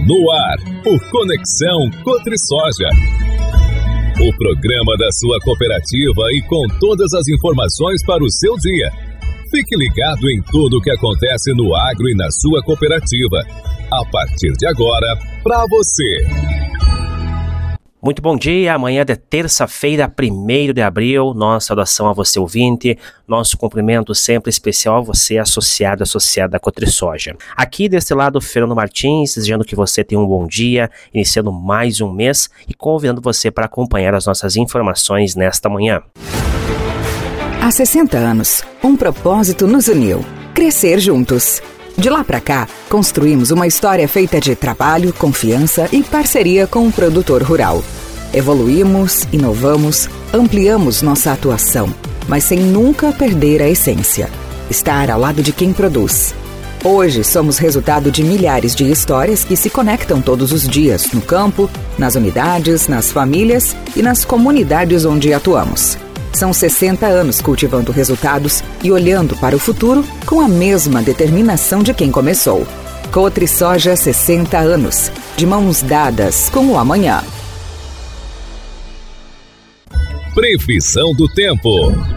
No ar, o Conexão Cotrisoja. O programa da sua cooperativa e com todas as informações para o seu dia. Fique ligado em tudo o que acontece no agro e na sua cooperativa. A partir de agora, para você. Muito bom dia, amanhã de terça-feira, 1º de abril, nossa saudação a você ouvinte, nosso cumprimento sempre especial a você associada da Cotrisoja. Aqui desse lado, Fernando Martins, desejando que você tenha um bom dia, iniciando mais um mês e convidando você para acompanhar as nossas informações nesta manhã. Há 60 anos, um propósito nos uniu: crescer juntos. De lá para cá, construímos uma história feita de trabalho, confiança e parceria com o produtor rural. Evoluímos, inovamos, ampliamos nossa atuação, mas sem nunca perder a essência: estar ao lado de quem produz. Hoje somos resultado de milhares de histórias que se conectam todos os dias no campo, nas unidades, nas famílias e nas comunidades onde atuamos. São 60 anos cultivando resultados e olhando para o futuro com a mesma determinação de quem começou. Cotrisoja 60 anos, de mãos dadas com o amanhã. Previsão do tempo.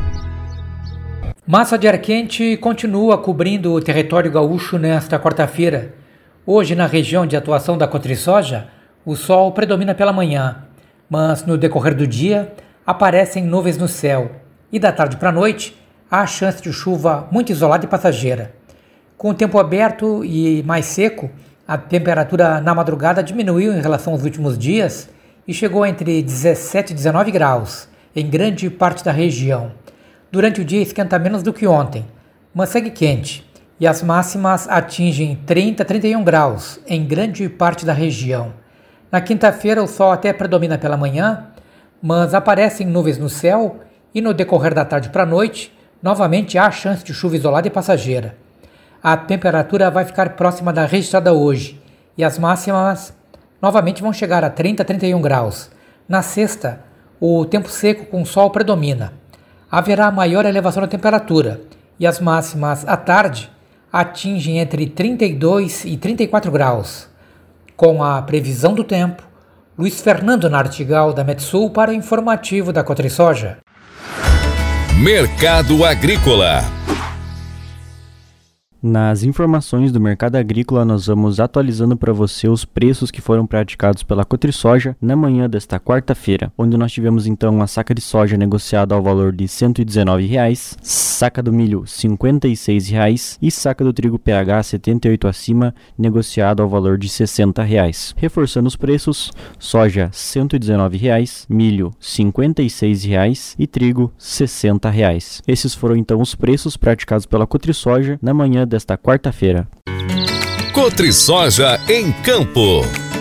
Massa de ar quente continua cobrindo o território gaúcho nesta quarta-feira. Hoje, na região de atuação da Cotrisoja, o sol predomina pela manhã, mas no decorrer do dia aparecem nuvens no céu e da tarde para a noite há chance de chuva muito isolada e passageira. Com o tempo aberto e mais seco, a temperatura na madrugada diminuiu em relação aos últimos dias e chegou entre 17 e 19 graus em grande parte da região. Durante o dia esquenta menos do que ontem, mas segue quente e as máximas atingem 30 a 31 graus em grande parte da região. Na quinta-feira o sol até predomina pela manhã, mas aparecem nuvens no céu e no decorrer da tarde para a noite, novamente há chance de chuva isolada e passageira. A temperatura vai ficar próxima da registrada hoje e as máximas novamente vão chegar a 30 a 31 graus. Na sexta, o tempo seco com sol predomina. Haverá maior elevação da temperatura e as máximas à tarde atingem entre 32 e 34 graus. Com a previsão do tempo, Luiz Fernando Nartigal, da Metsul, para o informativo da Cotrisoja. Mercado Agrícola. Nas informações do mercado agrícola, nós vamos atualizando para você os preços que foram praticados pela Cotrisoja na manhã desta quarta-feira, onde nós tivemos então a saca de soja negociada ao valor de R$ 119,00, saca do milho R$ 56,00 e saca do trigo PH 78 acima negociada ao valor de R$ 60,00. Reforçando os preços: soja R$ 119,00, milho R$ 56,00 e trigo R$ 60,00. Esses foram então os preços praticados pela Cotrisoja na manhã desta quarta-feira. Cotrisoja em Campo.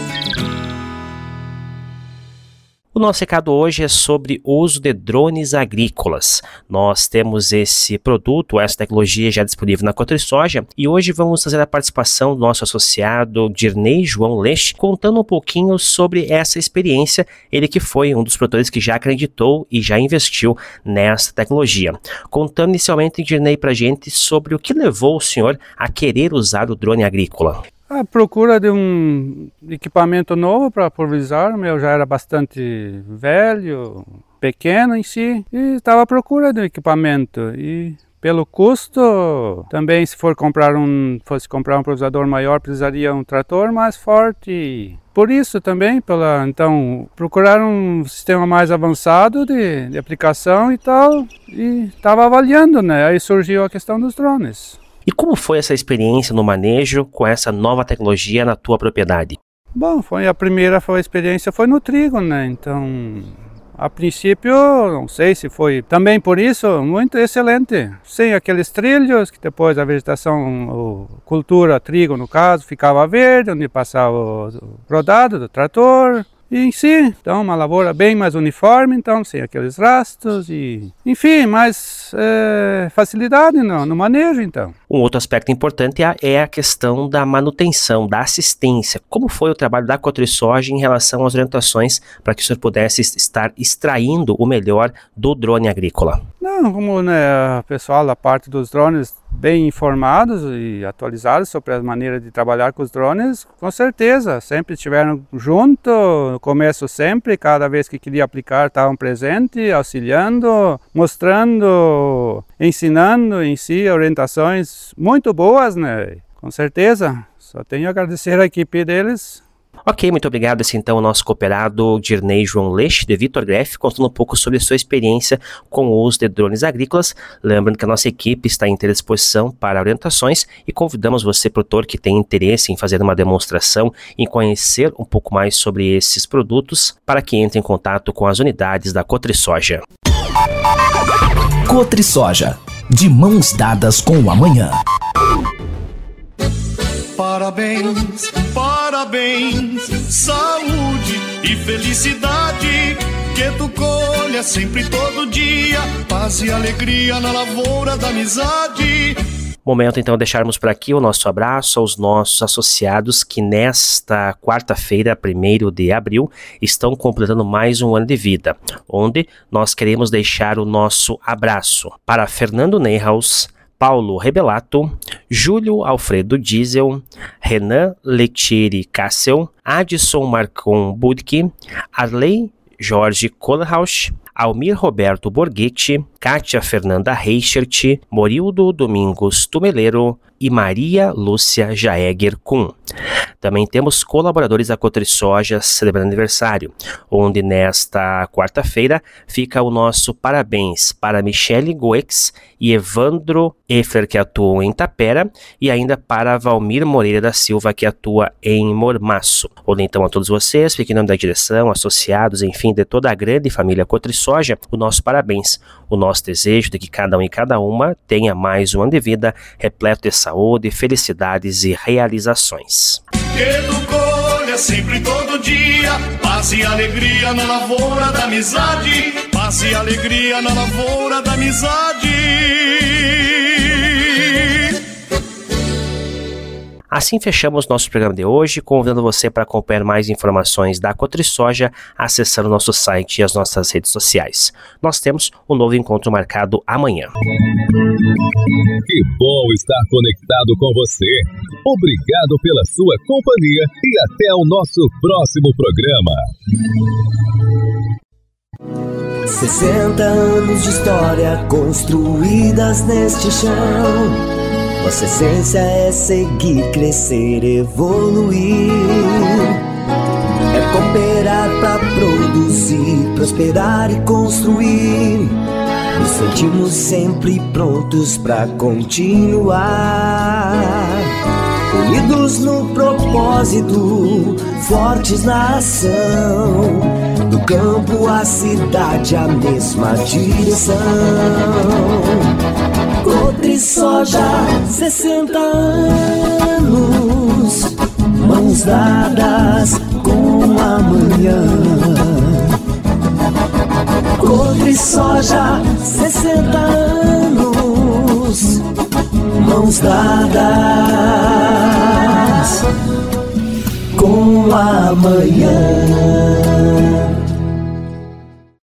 O nosso recado hoje é sobre o uso de drones agrícolas. Nós temos esse produto, essa tecnologia já disponível na Cotrisoja e hoje vamos fazer a participação do nosso associado Dirnei João Leite, contando um pouquinho sobre essa experiência, ele que foi um dos produtores que já acreditou e já investiu nessa tecnologia. Contando inicialmente, Dirnei, para a gente sobre o que levou o senhor a querer usar o drone agrícola. A procura de um equipamento novo para pulverizar, o meu já era bastante velho, pequeno em si, e estava à procura de um equipamento. E pelo custo, também se fosse comprar um pulverizador maior, precisaria um trator mais forte. Por isso também, então, procurar um sistema mais avançado de aplicação e tal, e estava avaliando, né? Aí surgiu a questão dos drones. E como foi essa experiência no manejo com essa nova tecnologia na tua propriedade? Bom, a experiência foi no trigo, né? Então, a princípio, não sei se foi também por isso, muito excelente. Sem aqueles trilhos, que depois a vegetação, cultura, trigo no caso, ficava verde, onde passava o rodado do trator. E em si, então, uma lavoura bem mais uniforme, então, sem aqueles rastros e, enfim, mais facilidade no manejo, então. Um outro aspecto importante é a questão da manutenção, da assistência. Como foi o trabalho da Cotrisoja em relação às orientações para que o senhor pudesse estar extraindo o melhor do drone agrícola? Não, como, né, o pessoal da parte dos drones bem informados e atualizados sobre a maneira de trabalhar com os drones, com certeza, sempre estiveram junto, no começo sempre, cada vez que queria aplicar estavam presentes, auxiliando, mostrando, ensinando em si orientações muito boas, né? Com certeza, só tenho a agradecer a equipe deles. Ok, muito obrigado. Esse então é o nosso cooperado Dirnei João Leite, de Vitor Greff, contando um pouco sobre sua experiência com o uso de drones agrícolas. Lembrando que a nossa equipe está à inteira disposição para orientações e convidamos você, produtor, que tem interesse em fazer uma demonstração, em conhecer um pouco mais sobre esses produtos, para que entre em contato com as unidades da Cotrisoja. Cotrisoja, de mãos dadas com o amanhã. Parabéns, parabéns, saúde e felicidade, que tu colha sempre todo dia, paz e alegria na lavoura da amizade. Momento então de deixarmos por aqui o nosso abraço aos nossos associados que nesta quarta-feira, 1º de abril, estão completando mais um ano de vida, onde nós queremos deixar o nosso abraço para Fernando Neyhaus, Paulo Rebelato, Júlio Alfredo Diesel, Renan Letieri Cassel, Adson Marcon Budke, Arley Jorge Kohlhaus, Almir Roberto Borghetti, Kátia Fernanda Reichert, Morildo Domingos Tumeleiro e Maria Lúcia Jaeger Kuhn. Também temos colaboradores da Cotrisoja celebrando aniversário, onde nesta quarta-feira fica o nosso parabéns para Michele Goex e Evandro Efler, que atuam em Tapera, e ainda para Valmir Moreira da Silva, que atua em Mormaço. Onde então a todos vocês, fiquem em nome da direção, associados, enfim, de toda a grande família Cotrisoja, o nosso parabéns, o nosso desejo de que cada um e cada uma tenha mais um ano de vida repleto de saúde, felicidades e realizações. Que tu colha sempre todo dia, paz e alegria na lavoura da amizade, paz e alegria na lavoura da amizade. Assim fechamos nosso programa de hoje, convidando você para acompanhar mais informações da Cotrisoja acessando nosso site e as nossas redes sociais. Nós temos um novo encontro marcado amanhã. Que bom estar conectado com você. Obrigado pela sua companhia e até o nosso próximo programa. 60 anos de história construídas neste chão. Nossa essência é seguir, crescer, evoluir. É cooperar pra produzir, prosperar e construir. Nos sentimos sempre prontos pra continuar. Unidos no propósito, fortes na ação. Do campo à cidade, a mesma direção. Cotrisoja, 60 anos, mãos dadas com amanhã. Cotrisoja, 60 anos, mãos dadas com amanhã.